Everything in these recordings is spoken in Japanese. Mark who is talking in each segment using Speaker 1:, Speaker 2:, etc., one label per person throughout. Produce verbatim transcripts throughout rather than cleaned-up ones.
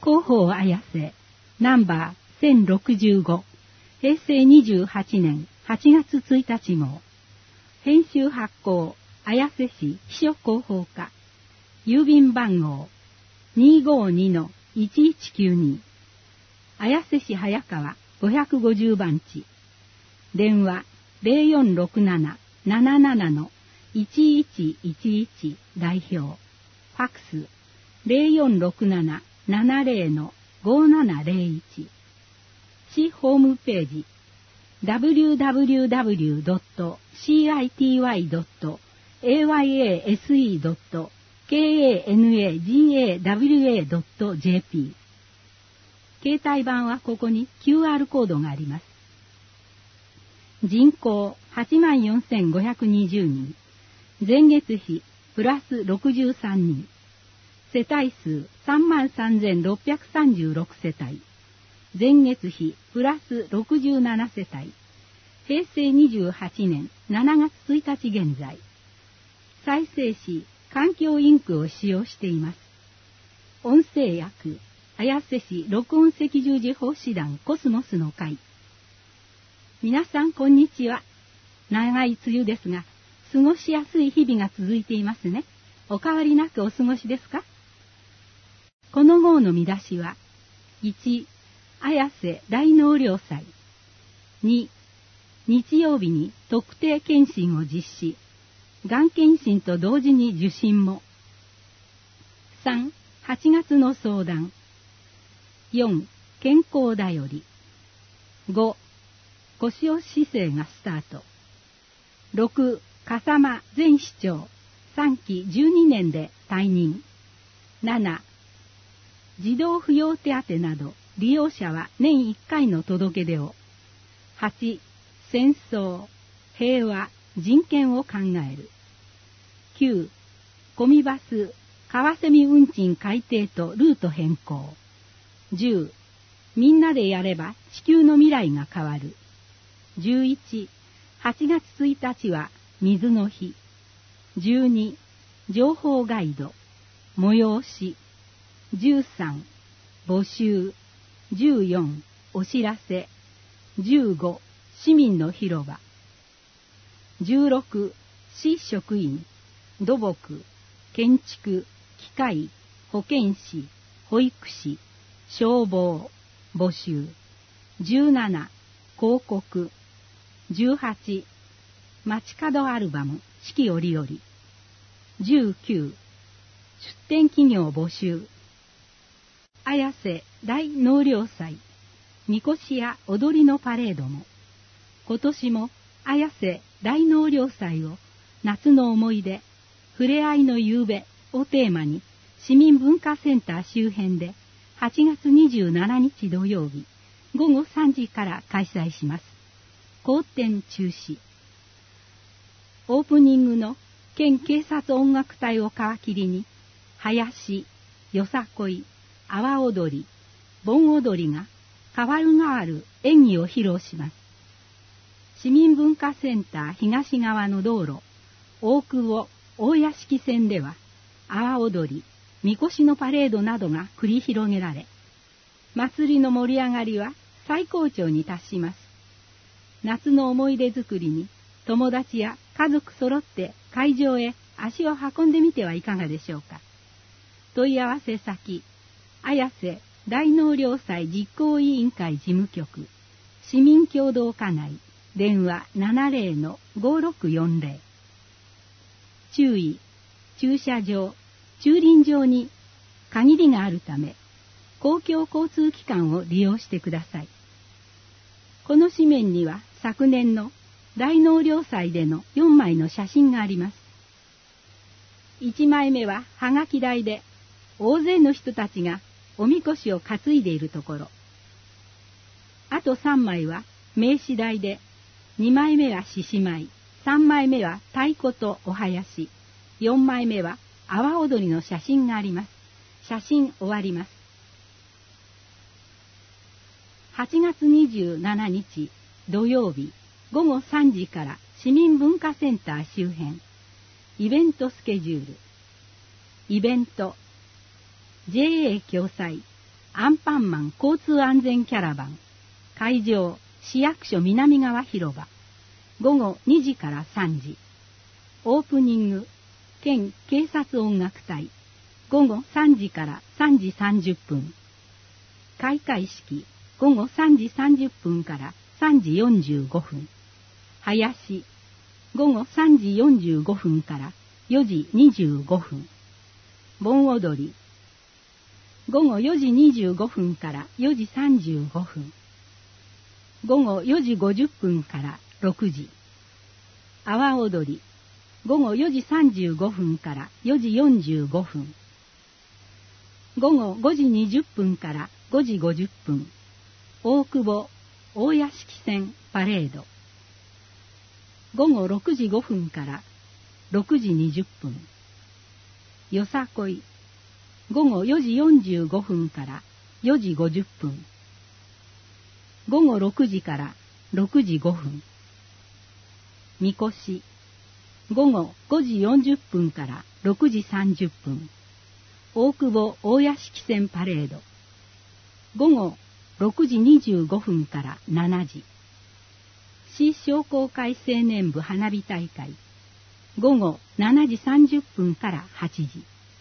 Speaker 1: 広報綾瀬、ナンバーせんろくじゅうご、へいせいにじゅうはちねんはちがつついたち号。編集発行、綾瀬市秘書広報課。郵便番号 にーごーにのいちいちきゅうに。綾瀬市早川ごひゃくごじゅうばんち。電話 ゼロよんろくなな なななな のいちいちいちいち代表。ファックス ゼロよんろくなな ななゼロ のごななゼロいち。市ホームページ ダブリューダブリューダブリュードットシーアイティーワイドットエーワイエーエスイードットケーエーエヌエージーエーダブリューエードットジェーピー。携帯版はここに キューアール コードがあります。人口はちまんよんせんごひゃくにじゅうにん。前月比プラスろくじゅうさんにん。世帯数さんまんさんぜんろっぴゃくさんじゅうろく世帯。前月比プラスろくじゅうなな世帯。へいせいにじゅうはちねんしちがつついたち現在。再生し環境インクを使用しています。音声訳、綾瀬市録音赤十字奉仕団コスモスの会。皆さんこんにちは。長い梅雨ですが、過ごしやすい日々が続いていますね。お変わりなくお過ごしですか？この号の見出しは、いち、綾瀬大納涼祭。に、日曜日に特定検診を実施。がん検診と同時に受診も。さん、はちがつの相談。よん、健康だより。ご、腰押姿勢がスタート。ろく、笠間前市長、さんきじゅうにねんで退任。なな、児童扶養手当など利用者は年いっかいの届け出を。はち、戦争、平和、人権を考える。きゅう、コミバス、カワセミ運賃改定とルート変更。じゅう、みんなでやれば地球の未来が変わる。じゅういち、はちがつついたちは水の日。じゅうに、情報ガイド、催し。じゅうさん、募集。じゅうよん、お知らせ。じゅうご、市民の広場。じゅうろく、市職員、土木、建築、機械、保健師、保育士、消防、募集。じゅうなな、広告。じゅうはち、街角アルバム、四季折々。じゅうきゅう、出展企業募集。綾瀬大納涼祭、みこしや踊りのパレードも。今年も綾瀬大納涼祭を夏の思い出、ふれあいの夕べをテーマに市民文化センター周辺ではちがつにじゅうしちにち土曜日ごごさんじから開催します。後展中止。オープニングの県警察音楽隊を皮切りに、林、よさこい、阿波踊り、盆踊りが変わる変わる演技を披露します。市民文化センター東側の道路、大久保大屋敷線では、阿波踊り、みこしのパレードなどが繰り広げられ、祭りの盛り上がりは最高潮に達します。夏の思い出作りに、友達や家族揃って会場へ足を運んでみてはいかがでしょうか。問い合わせ先、綾瀬大納涼祭実行委員会事務局、市民協同課内、電話 ななゼロのごろくよんゼロ。注意、駐車場、駐輪場に限りがあるため、公共交通機関を利用してください。この紙面には昨年の大納涼祭でのよんまいの写真があります。いちまいめははがき台で大勢の人たちがおみこしを担いでいるところ。あとさんまいは名刺台で、にまいめは獅子舞、さんまいめは太鼓とお囃子、よんまいめは阿波踊りの写真があります。写真終わります。はちがつにじゅうしちにち土曜日ごごさんじから市民文化センター周辺。イベントスケジュール。イベント ジェーエー 共催アンパンマン交通安全キャラバン、会場、市役所南側広場、ごごにじからさんじ。オープニング、県警察音楽隊、ごごさんじからさんじさんじゅっぷん。開会式、ごごさんじさんじゅっぷんからさんじよんじゅうごふん。林、ごごさんじよんじゅうごふんからよじにじゅうごふん。盆踊り、ごごよじにじゅうごふんからよじさんじゅうごふん。ごごよじごじゅっぷんからろくじ。阿波踊り、ごごよじさんじゅうごふんからよじよんじゅうごふん。ごごごじにじゅっぷんからごじごじゅっぷん。大久保大屋敷線パレード。ごごろくじごふんからろくじにじゅっぷん。よさこい、ごごよじよんじゅうごふんからよじごじゅっぷん。ごごろくじからろくじごふん。みこし、ごごごじよんじゅっぷんからろくじさんじゅっぷん。大久保大屋敷線パレード。ごごろくじにじゅうごふんからしちじ。市商工会青年部花火大会。ごごしちじさんじゅっぷんからはちじ。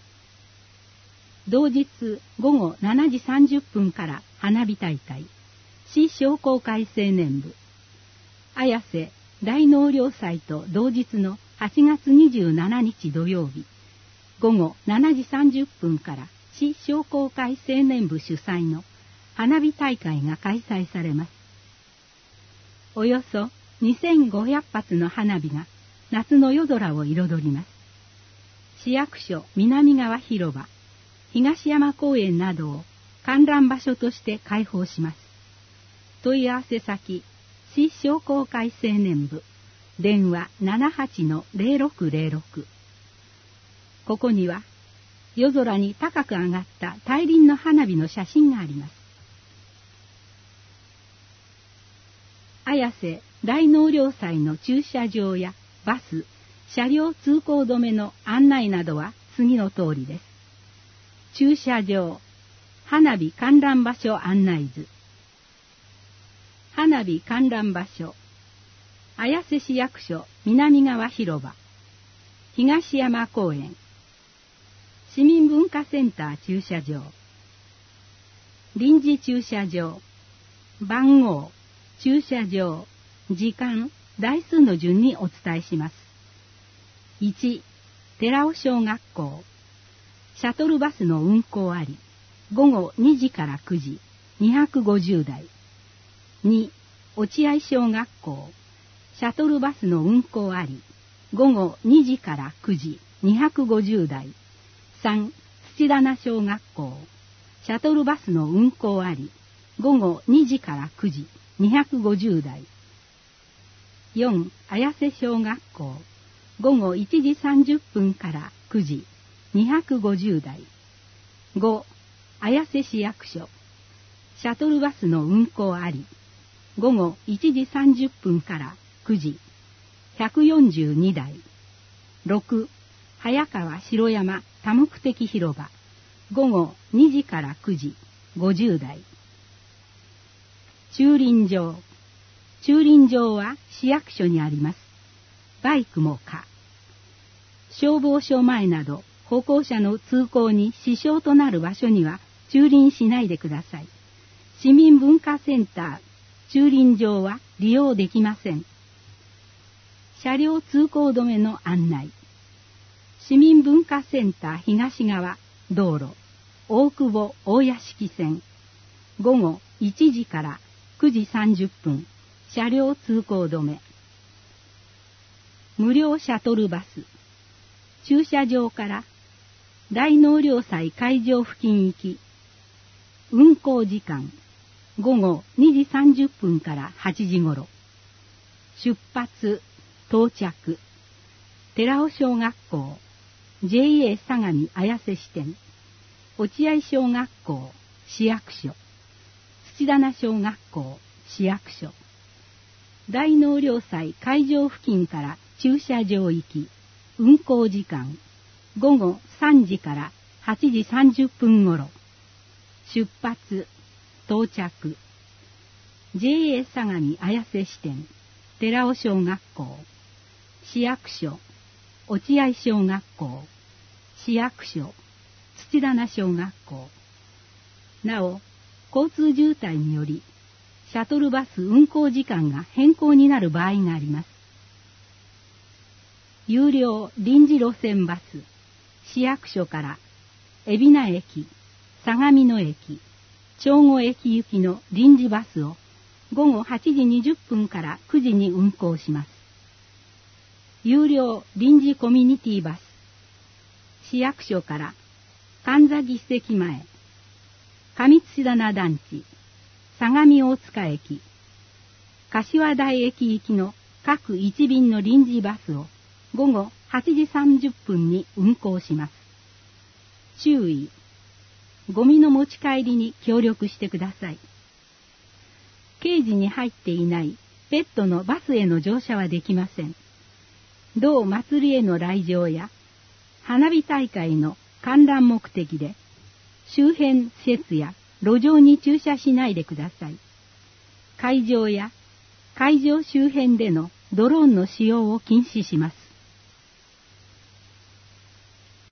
Speaker 1: 同日ごごしちじさんじゅっぷんから花火大会。市商工会青年部。綾瀬大納涼祭と同日のはちがつにじゅうしちにち土曜日。ごごしちじさんじゅっぷんから市商工会青年部主催の花火大会が開催されます。およそにせんごひゃくはつの花火が夏の夜空を彩ります。市役所南側広場、東山公園などを観覧場所として開放します。問い合わせ先、市商工会青年部、電話 ななはちのゼロろくゼロろく。ここには夜空に高く上がった大輪の花火の写真があります。綾瀬大納涼祭の駐車場やバス、車両通行止めの案内などは次の通りです。駐車場、花火観覧場所案内図。花火観覧場所、綾瀬市役所南側広場、東山公園、市民文化センター駐車場、臨時駐車場、番号、駐車場、時間、台数の順にお伝えします。いち、寺尾小学校、シャトルバスの運行あり、ごごにじからくじ、にひゃくごじゅうだい。に、落合小学校、シャトルバスの運行あり、ごごにじからくじ、にひゃくごじゅうだい。さん、土棚小学校、シャトルバスの運行あり、ごごにじからくじ、にひゃくごじゅうだい。よん、綾瀬小学校、ごごいちじさんじゅっぷんからくじ、にひゃくごじゅうだい。ご、綾瀬市役所、シャトルバスの運行あり、ごごいちじさんじゅっぷんからくじ、ひゃくよんじゅうにだい。ろく、早川城山多目的広場、ごごにじからくじ、ごじゅうだい。駐輪場、駐輪場は市役所にあります。バイクも可。消防署前など歩行者の通行に支障となる場所には駐輪しないでください。市民文化センター駐輪場は利用できません。車両通行止めの案内。市民文化センター東側道路大久保大屋敷線、ごごいちじからくじさんじゅっぷん、車両通行止め。無料シャトルバス、駐車場から大納涼祭会場付近行き。運行時間ごごにじさんじゅっぷんからはちじごろ。出発、到着、寺尾小学校 ジェイエー 相模綾瀬支店、落合小学校市役所、土棚小学校市役所。大納涼祭会場付近から駐車場行き。運行時間ごごさんじからはちじさんじゅっぷんごろ。 出発、到着。ジェイエー 相模綾瀬支店、寺尾小学校、市役所、落合小学校、市役所、土棚小学校。なお、交通渋滞により、シャトルバス運行時間が変更になる場合があります。有料臨時路線バス、市役所から海老名駅、相模野駅、長後駅行きの臨時バスをごごはちじにじゅっぷんからくじに運行します。有料臨時コミュニティバス、市役所から神崎史跡前、上土棚団地、相模大塚駅、柏台駅行きの各いち便の臨時バスをごごはちじさんじゅっぷんに運行します。注意、ゴミの持ち帰りに協力してください。ケージに入っていないペットのバスへの乗車はできません。同祭りへの来場や花火大会の観覧目的で周辺施設や路上に駐車しないでください。会場や会場周辺でのドローンの使用を禁止します。